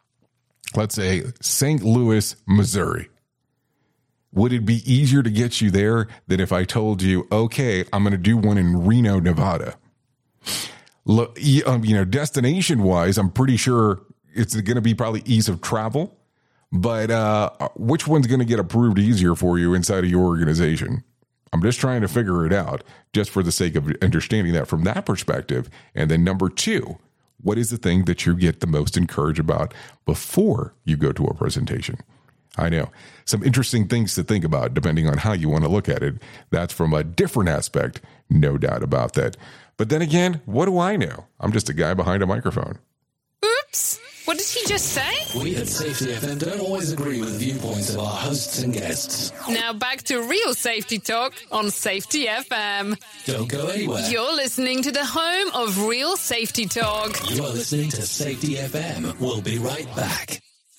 Speaker 6: let's say, St. Louis, Missouri. Would it be easier to get you there than if I told you, okay, I'm going to do one in Reno, Nevada? Look, destination wise, I'm pretty sure it's going to be probably ease of travel. But which one's going to get approved easier for you inside of your organization? I'm just trying to figure it out just for the sake of understanding that from that perspective. And then number two, what is the thing that you get the most encouraged about before you go to a presentation? I know some interesting things to think about depending on how you want to look at it. That's from a different aspect, no doubt about that. But then again, what do I know? I'm just a guy behind a microphone.
Speaker 1: Oops. What did he just say?
Speaker 5: We at Safety FM don't always agree with the viewpoints of our hosts and guests.
Speaker 1: Now back to real safety talk on Safety FM.
Speaker 5: Don't go anywhere.
Speaker 1: You're listening to the home of real safety talk.
Speaker 5: You are listening to Safety FM. We'll be right back.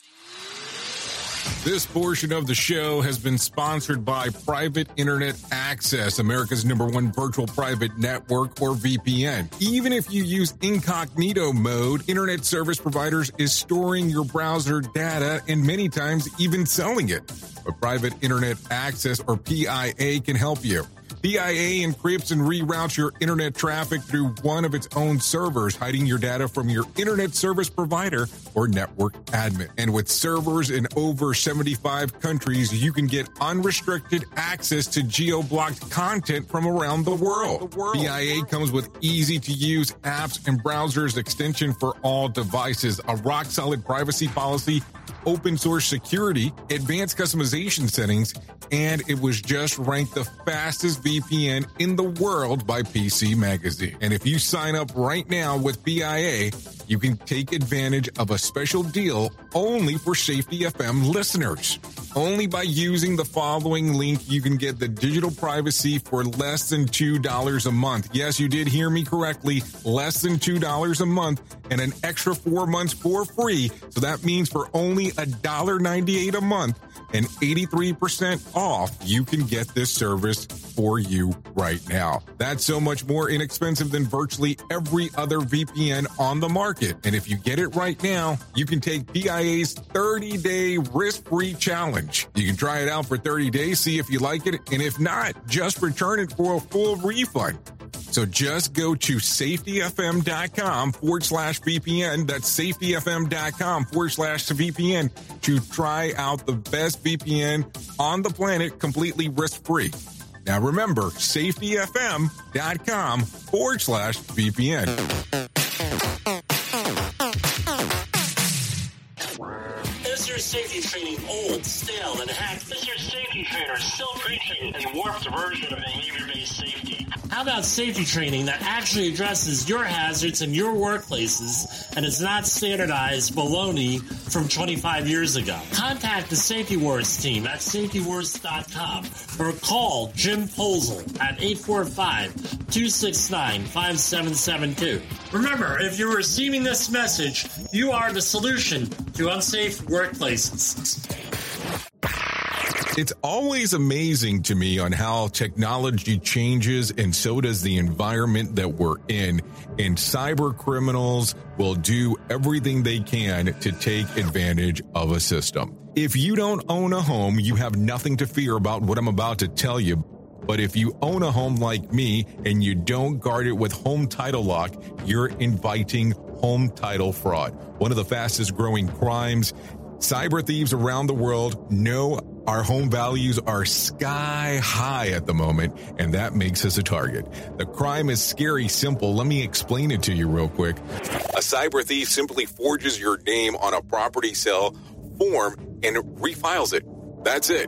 Speaker 6: This portion of the show has been sponsored by Private Internet Access, America's #1 virtual private network, or VPN. Even if you use incognito mode, internet service providers is storing your browser data and many times even selling it. But Private Internet Access, or PIA, can help you. PIA encrypts and reroutes your internet traffic through one of its own servers, hiding your data from your internet service provider or network admin. And with servers in over 75 countries, you can get unrestricted access to geo-blocked content from around the world. PIA comes with easy-to-use apps and browsers extension for all devices, a rock-solid privacy policy, open source security, advanced customization settings, and it was just ranked the fastest VPN in the world by PC Magazine. And if you sign up right now with PIA, you can take advantage of a special deal only for Safety FM listeners. Only by using the following link, you can get the digital privacy for less than $2 a month. Yes, you did hear me correctly. Less than $2 a month and an extra 4 months for free. So that means for only $1.98 a month and 83% off, you can get this service for you right now. That's so much more inexpensive than virtually every other VPN on the market. And if you get it right now, you can take PIA's 30-day risk-free challenge. You can try it out for 30 days, see if you like it, and if not, just return it for a full refund. So just go to safetyfm.com/VPN. That's safetyfm.com/VPN to try out the best VPN on the planet completely risk-free. Now remember, safetyfm.com/VPN.
Speaker 17: Is your safety training old, stale, and hacked? Is your safety trainer still preaching a warped version of behavior-based safety? How about safety training that actually addresses your hazards in your workplaces and is not standardized baloney from 25 years ago? Contact the Safety Wars team at safetywars.com or call Jim Posel at 845-269-5772. Remember, if you're receiving this message, you are the solution to unsafe workplaces.
Speaker 6: It's always amazing to me on how technology changes, and so does the environment that we're in. And cyber criminals will do everything they can to take advantage of a system. If you don't own a home, you have nothing to fear about what I'm about to tell you. But if you own a home like me and you don't guard it with Home Title Lock, you're inviting home title fraud. One of the fastest growing crimes. Cyber thieves around the world know our home values are sky high at the moment, and that makes us a target. The crime is scary simple. Let me explain it to you real quick. A cyber thief simply forges your name on a property sale form and refiles it. That's it.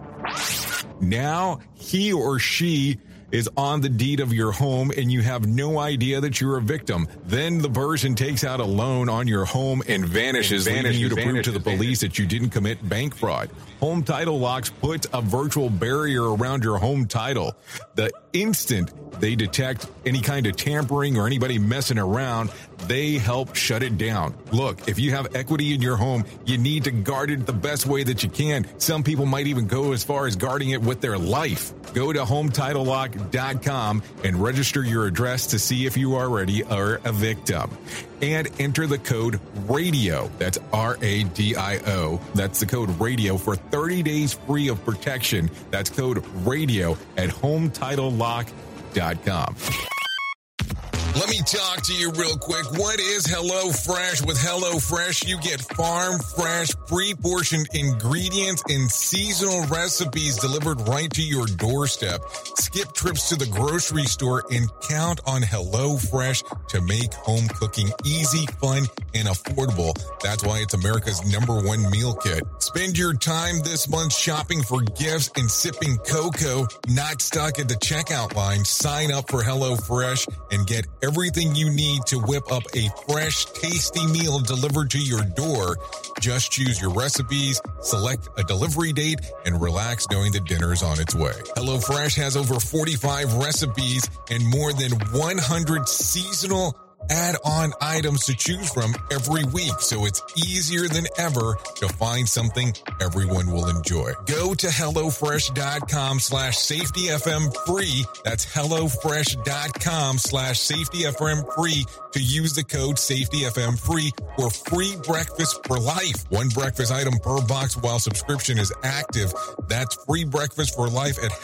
Speaker 6: Now he or she is on the deed of your home and you have no idea that you're a victim. Then the person takes out a loan on your home and vanishes, leaving you to prove to the police that you didn't commit bank fraud. Home Title Locks puts a virtual barrier around your home title. The instant they detect any kind of tampering or anybody messing around, they help shut it down. Look, if you have equity in your home, you need to guard it the best way that you can. Some people might even go as far as guarding it with their life. Go to HometitleLock.com and register your address to see if you already are a victim. And enter the code RADIO. That's RADIO. That's the code RADIO for 30 days free of protection. That's code RADIO at HometitleLock.com. Let me talk to you real quick. What is HelloFresh? With HelloFresh, you get farm fresh, pre-portioned ingredients and seasonal recipes delivered right to your doorstep. Skip trips to the grocery store and count on HelloFresh to make home cooking easy, fun, and affordable. That's why it's America's #1 meal kit. Spend your time this month shopping for gifts and sipping cocoa, not stuck at the checkout line. Sign up for HelloFresh and get everything you need to whip up a fresh, tasty meal delivered to your door. Just choose your recipes, select a delivery date, and relax knowing the dinner's on its way. HelloFresh has over 45 recipes and more than 100 seasonal add-on items to choose from every week, so it's easier than ever to find something everyone will enjoy. Go to HelloFresh.com/SafetyFM free. That's HelloFresh.com/SafetyFM free to use the code SafetyFM free for free breakfast for life. One breakfast item per box while subscription is active. That's free breakfast for life at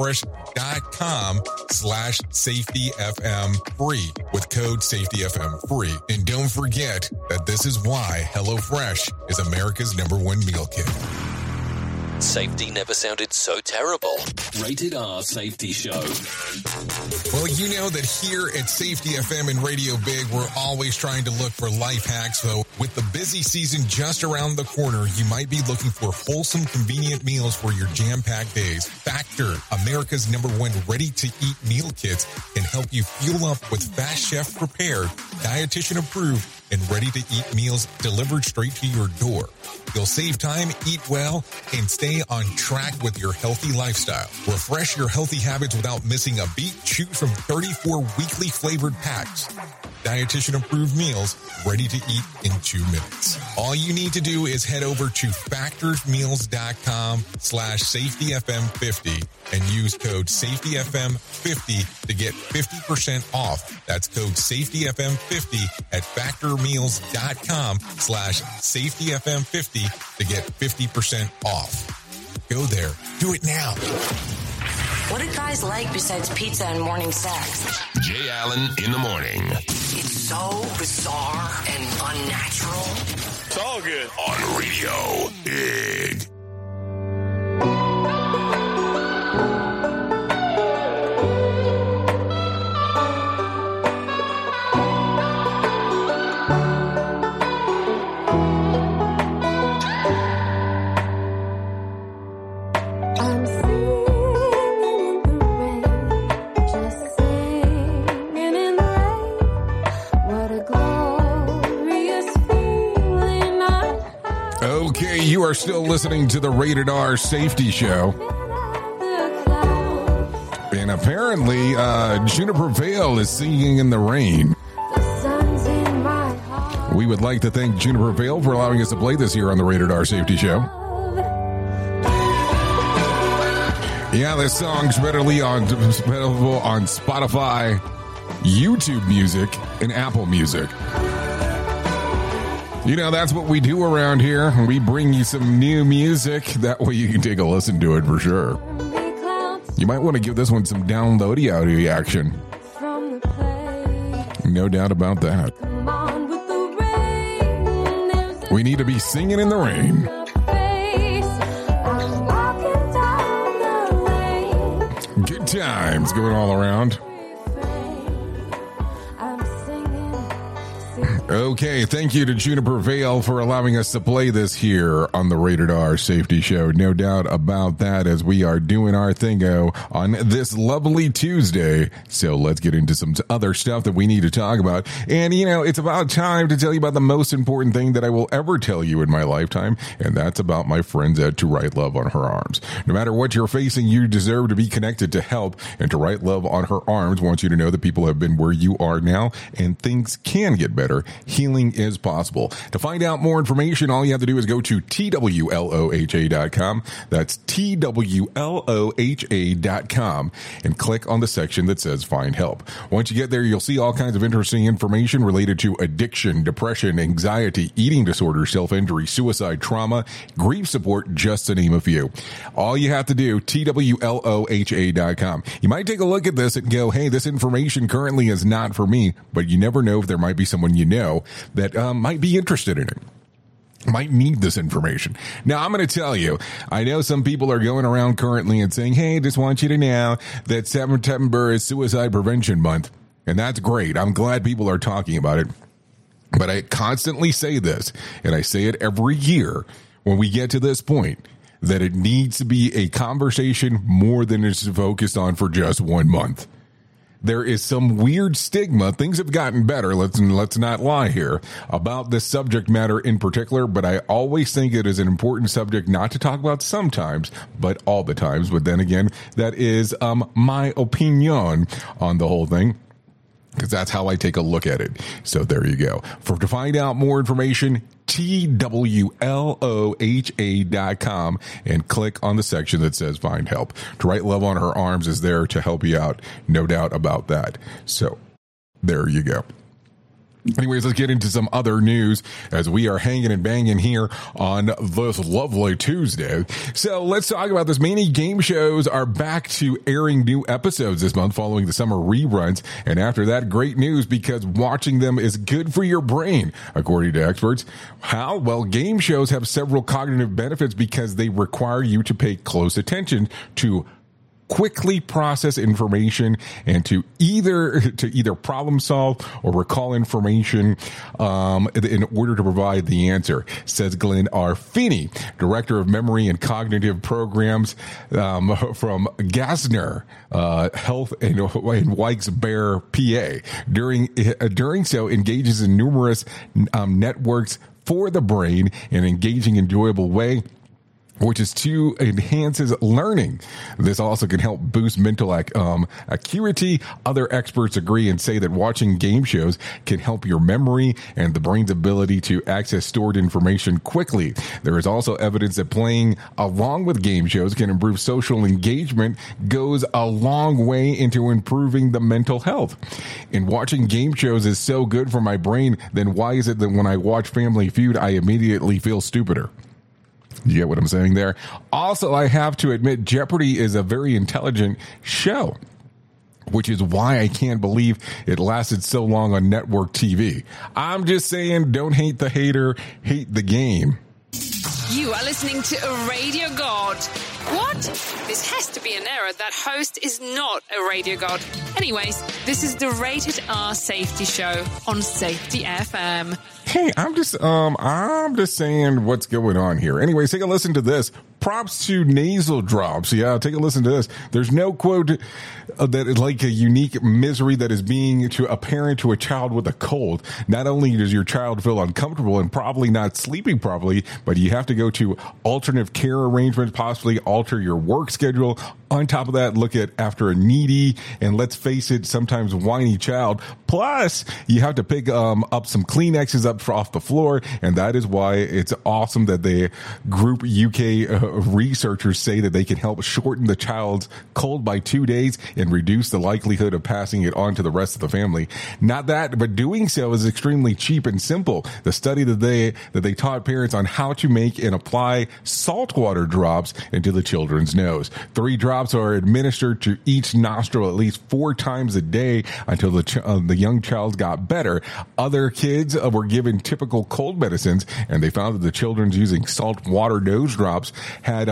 Speaker 6: HelloFresh.com/SafetyFM free with code SafetyFM free. And don't forget that this is why HelloFresh is America's #1 meal kit.
Speaker 5: Safety never sounded so terrible. Rated R Safety Show.
Speaker 6: Well, you know that here at Safety FM and Radio Big, we're always trying to look for life hacks. So with the busy season just around the corner, you might be looking for wholesome, convenient meals for your jam-packed days. Factor, America's #1 ready-to-eat meal kits, can help you fuel up with Fast Chef prepared, dietitian approved, and ready-to-eat meals delivered straight to your door. You'll save time, eat well, and stay on track with your healthy lifestyle. Refresh your healthy habits without missing a beat. Choose from 34 weekly flavored packs. Dietitian-approved meals ready to eat in 2 minutes. All you need to do is head over to factorsmeals.com/safetyfm50 and use code safetyfm50 to get 50% off. That's code safetyfm50 at factormeals.com/safetyfm50 to get 50% off. Go there. Do it now.
Speaker 18: What do guys like besides pizza and morning sex?
Speaker 14: Jay Allen in the morning.
Speaker 18: It's so bizarre and unnatural.
Speaker 14: It's all good. On Radio Big.
Speaker 6: Okay, you are still listening to the Rated R Safety Show. And apparently, Juniper Vale is singing in the rain. We would like to thank Juniper Vale for allowing us to play this here on the Rated R Safety Show. Yeah, this song's readily available on Spotify, YouTube Music, and Apple Music. You know, that's what we do around here. We bring you some new music. That way you can take a listen to it for sure. You might want to give this one some downloady action. No doubt about that. We need to be singing in the rain. Good times going all around. Okay, thank you to Juniper Vale for allowing us to play this here on the Rated R Safety Show. No doubt about that as we are doing our thingo on this lovely Tuesday. So let's get into some other stuff that we need to talk about. And, you know, it's about time to tell you about the most important thing that I will ever tell you in my lifetime, and that's about my friends at To Write Love on Her Arms. No matter what you're facing, you deserve to be connected to help, and To Write Love on Her Arms wants you to know that people have been where you are now, and things can get better. Healing is possible. To find out more information, all you have to do is go to TWLOHA.com. That's TWLOHA.com and click on the section that says Find Help. Once you get there, you'll see all kinds of interesting information related to addiction, depression, anxiety, eating disorders, self-injury, suicide, trauma, grief support, just to name a few. All you have to do, TWLOHA.com. You might take a look at this and go, hey, this information currently is not for me, but you never know if there might be someone you know that might be interested in it, might need this information. Now, I'm going to tell you, I know some people are going around currently and saying, hey, just want you to know that September is Suicide Prevention Month. And that's great. I'm glad people are talking about it. But I constantly say this, and I say it every year when we get to this point, that it needs to be a conversation more than it's focused on for just 1 month. There is some weird stigma. Things have gotten better. Let's not lie here about this subject matter in particular, but I always think it is an important subject not to talk about sometimes, but all the times. But then again, that is my opinion on the whole thing, because that's how I take a look at it. So there you go. To find out more information, TWLOHA.com and click on the section that says Find Help. To Write Love on Her Arms is there to help you out. No doubt about that. So there you go. Anyways, let's get into some other news as we are hanging and banging here on this lovely Tuesday. So let's talk about this. Many game shows are back to airing new episodes this month following the summer reruns. And after that, great news because watching them is good for your brain, according to experts. How? Well, game shows have several cognitive benefits because they require you to pay close attention to quickly process information and to either problem solve or recall information in order to provide the answer, says Glenn R. Feeney, Director of Memory and Cognitive Programs from Gassner Health in Wilkes-Barre, PA. During so engages in numerous networks for the brain in an engaging, enjoyable way, which is to enhances learning. This also can help boost mental acuity. Other experts agree and say that watching game shows can help your memory and the brain's ability to access stored information quickly. There is also evidence that playing along with game shows can improve social engagement, goes a long way into improving the mental health. And watching game shows is so good for my brain, then why is it that when I watch Family Feud, I immediately feel stupider? You get what I'm saying there? Also, I have to admit, Jeopardy is a very intelligent show, which is why I can't believe it lasted so long on network TV. I'm just saying, don't hate the hater, hate the game.
Speaker 1: You are listening to a Radio God. What? This has to be an error. That host is not a Radio God. Anyways, this is the Rated R Safety Show on Safety FM.
Speaker 6: Hey, I'm just saying what's going on here. Anyways, take a listen to this. Props to nasal drops. Yeah, take a listen to this. There's no quote that is like a unique misery that is being apparent to a child with a cold. Not only does your child feel uncomfortable and probably not sleeping properly, but you have to go to alternative care arrangements, possibly alter your work schedule. On top of that, look at after a needy and, let's face it, sometimes whiny child. Plus, you have to pick up some Kleenexes up off the floor, and that is why it's awesome that the group UK researchers say that they can help shorten the child's cold by 2 days and reduce the likelihood of passing it on to the rest of the family. Not that, but doing so is extremely cheap and simple. The study that they taught parents on how to make and apply saltwater drops into the children's nose. 3 drops are administered to each nostril at least 4 times a day until the young child got better. Other kids were given typical cold medicines, and they found that the children using saltwater nose drops had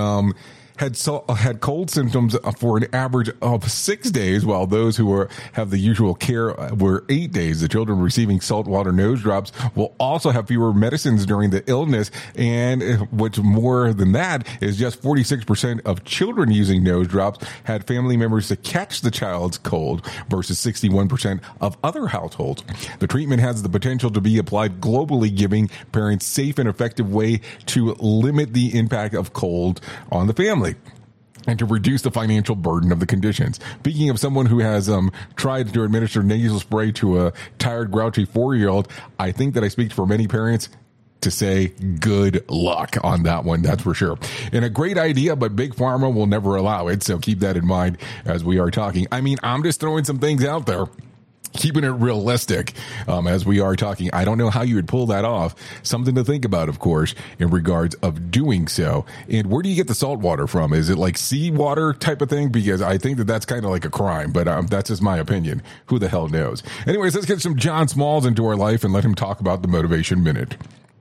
Speaker 6: cold symptoms for an average of 6 days, while those who have the usual care were 8 days. The children receiving saltwater nose drops will also have fewer medicines during the illness, and what's more than that is just 46% of children using nose drops had family members to catch the child's cold versus 61% of other households. The treatment has the potential to be applied globally, giving parents safe and effective way to limit the impact of cold on the family and to reduce the financial burden of the conditions. Speaking of someone who has tried to administer nasal spray to a tired, grouchy 4-year-old, I think that I speak for many parents to say good luck on that one, that's for sure. And a great idea, but Big Pharma will never allow it, so keep that in mind as we are talking. I mean, I'm just throwing some things out there, keeping it realistic as we are talking. I don't know how you would pull that off. Something to think about, of course, in regards of doing so. And where do you get the salt water from? Is it like seawater type of thing? Because I think that that's kind of like a crime, but that's just my opinion. Who the hell knows? Anyways, let's get some John Smalls into our life and let him talk about the Motivation Minute.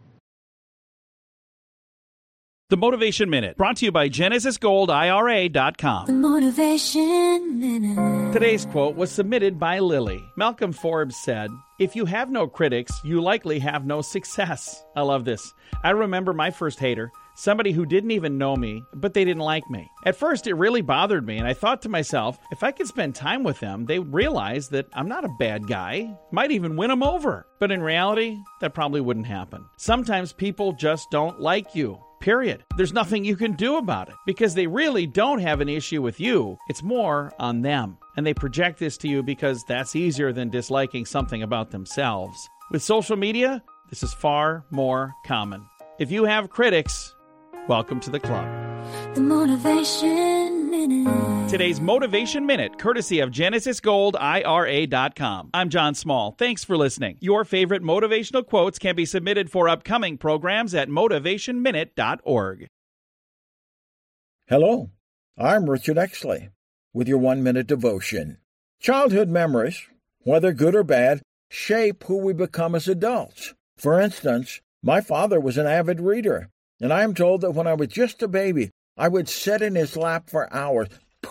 Speaker 19: The Motivation Minute, brought to you by GenesisGoldIRA.com.
Speaker 2: The Motivation Minute.
Speaker 19: Today's quote was submitted by Lily. Malcolm Forbes said, "If you have no critics, you likely have no success." I love this. I remember my first hater, somebody who didn't even know me, but they didn't like me. At first, it really bothered me, and I thought to myself, if I could spend time with them, they would realize that I'm not a bad guy, might even win them over. But in reality, that probably wouldn't happen. Sometimes people just don't like you. Period. There's nothing you can do about it because they really don't have an issue with you. It's more on them. And they project this to you because that's easier than disliking something about themselves. With social media, this is far more common. If you have critics, welcome to the club.
Speaker 2: The Motivation Minute.
Speaker 19: Today's Motivation Minute, courtesy of GenesisGoldIRA.com. I'm John Small. Thanks for listening. Your favorite motivational quotes can be submitted for upcoming programs at motivationminute.org.
Speaker 20: Hello, I'm Richard Exley with your 1-minute devotion. Childhood memories, whether good or bad, shape who we become as adults. For instance, my father was an avid reader, and I am told that when I was just a baby, I would sit in his lap for hours,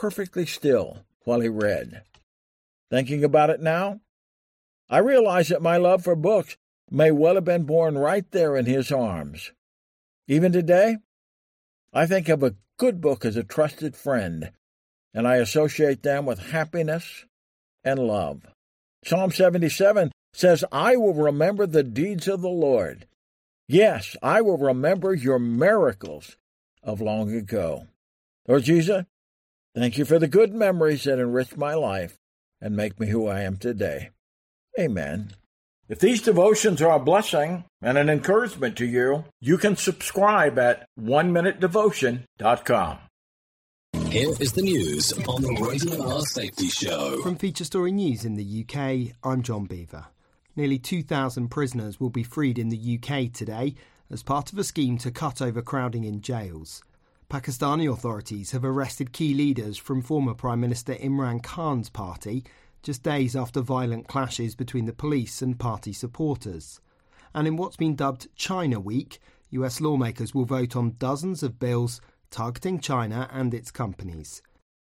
Speaker 20: perfectly still while he read. Thinking about it now, I realize that my love for books may well have been born right there in his arms. Even today, I think of a good book as a trusted friend, and I associate them with happiness and love. Psalm 77 says, I will remember the deeds of the Lord. Yes, I will remember your miracles of long ago. Lord Jesus, thank you for the good memories that enrich my life and make me who I am today. Amen. If these devotions are a blessing and an encouragement to you, you can subscribe at oneminutedevotion.com.
Speaker 5: Here is the news on the Radio R Safety Show.
Speaker 7: From Feature Story News in the UK, I'm John Beaver. Nearly 2,000 prisoners will be freed in the UK today as part of a scheme to cut overcrowding in jails. Pakistani authorities have arrested key leaders from former Prime Minister Imran Khan's party just days after violent clashes between the police and party supporters. And in what's been dubbed China Week, US lawmakers will vote on dozens of bills targeting China and its companies.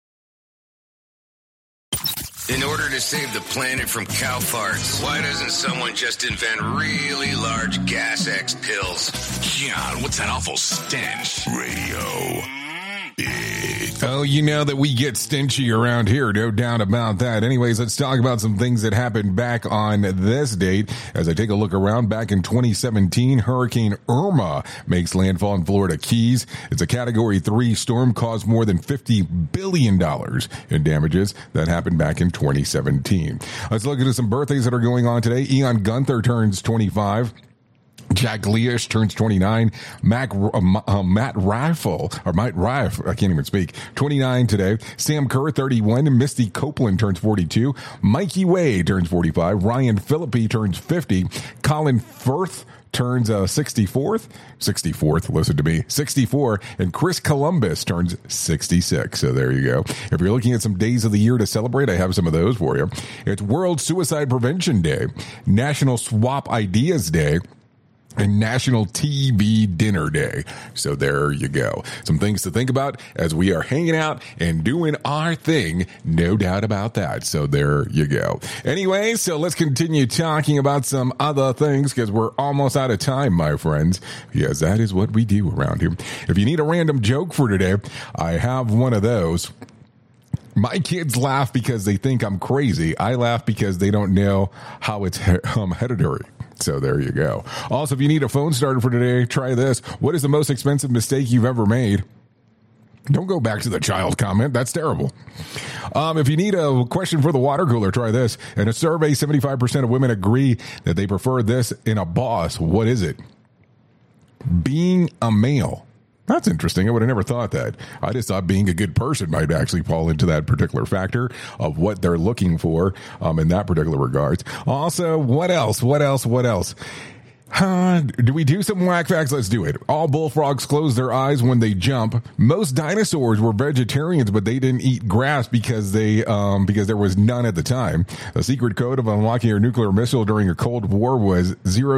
Speaker 14: In order to save the planet from cow farts, why doesn't someone just invent really large Gas X pills?
Speaker 21: God, what's that awful stench?
Speaker 14: Radio.
Speaker 6: Oh, you know that we get stinchy around here, no doubt about that. Anyways, let's talk about some things that happened back on this date. As I take a look around, back in 2017, Hurricane Irma makes landfall in Florida Keys. It's a Category 3 storm, caused more than $50 billion in damages. That happened back in 2017. Let's look at some birthdays that are going on today. Eon Gunther turns 25. Jack Leash turns 29. Matt Rife, I can't even speak, 29 today. Sam Kerr, 31. Misty Copeland turns 42. Mikey Way turns 45. Ryan Philippi turns 50. Colin Firth turns 64th, listen to me, 64, and Chris Columbus turns 66. So there you go. If you're looking at some days of the year to celebrate, I have some of those for you. It's World Suicide Prevention Day, National Swap Ideas Day, and National TV Dinner Day. So there you go. Some things to think about as we are hanging out and doing our thing. No doubt about that. So there you go. Anyway, so let's continue talking about some other things because we're almost out of time, my friends. Yes, that is what we do around here. If you need a random joke for today, I have one of those. My kids laugh because they think I'm crazy. I laugh because they don't know how it's hereditary. So there you go. Also, if you need a phone starter for today, try this. What is the most expensive mistake you've ever made? Don't go back to the child comment. That's terrible. If you need a question for the water cooler, try this. In a survey, 75% of women agree that they prefer this in a boss. What is it? Being a male. That's interesting. I would have never thought that. I just thought being a good person might actually fall into that particular factor of what they're looking for in that particular regards. Also, what else? Do we do some whack facts? Let's do it. All bullfrogs close their eyes when they jump. Most dinosaurs were vegetarians, but they didn't eat grass because there was none at the time. The secret code of unlocking your nuclear missile during a Cold War was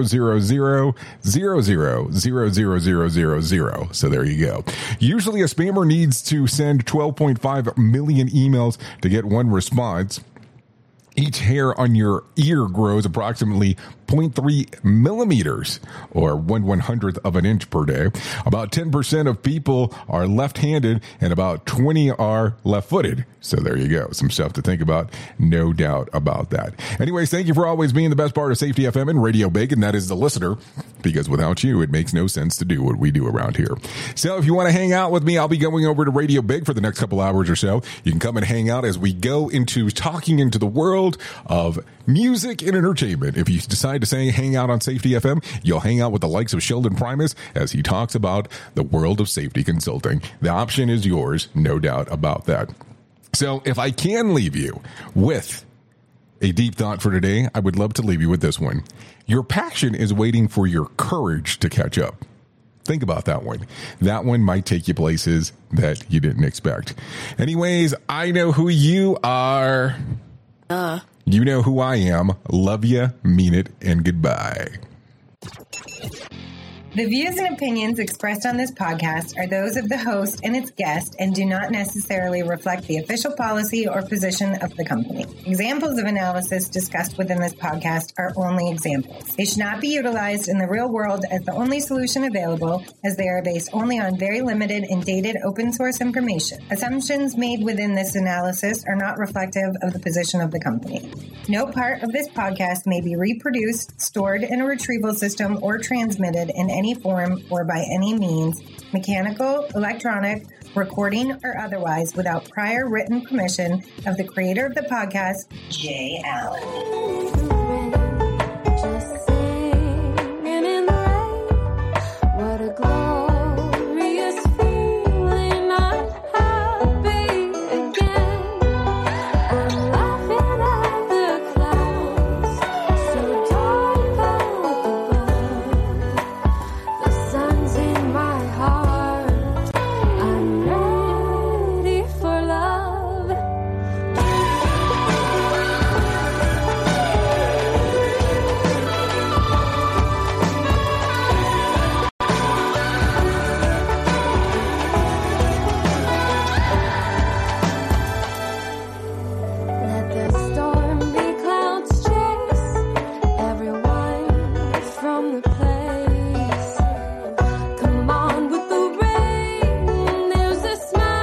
Speaker 6: 000000000. So there you go. Usually a spammer needs to send 12.5 million emails to get one response. Each hair on your ear grows approximately 0.3 millimeters or 1/100th of an inch per day. About 10% of people are left-handed and about 20 are left-footed. So there you go. Some stuff to think about. No doubt about that. Anyways, thank you for always being the best part of Safety FM and Radio Big, and that is the listener, because without you, it makes no sense to do what we do around here. So if you want to hang out with me, I'll be going over to Radio Big for the next couple hours or so. You can come and hang out as we go into talking into the world of music and entertainment. If you decide to say hang out on Safety FM, you'll hang out with the likes of Sheldon Primus as he talks about the world of safety consulting. The option is yours, no doubt about that. So if I can leave you with a deep thought for today, I would love to leave you with this one. Your passion is waiting for your courage to catch up. Think about that one. That one might take you places that you didn't expect. Anyways, I know who you are. You know who I am. Love ya, mean it, and goodbye.
Speaker 3: The views and opinions expressed on this podcast are those of the host and its guest and do not necessarily reflect the official policy or position of the company. Examples of analysis discussed within this podcast are only examples. They should not be utilized in the real world as the only solution available, as they are based only on very limited and dated open source information. Assumptions made within this analysis are not reflective of the position of the company. No part of this podcast may be reproduced, stored in a retrieval system, or transmitted in any form or by any means, mechanical, electronic, recording, or otherwise, without prior written permission of the creator of the podcast, Jay Allen.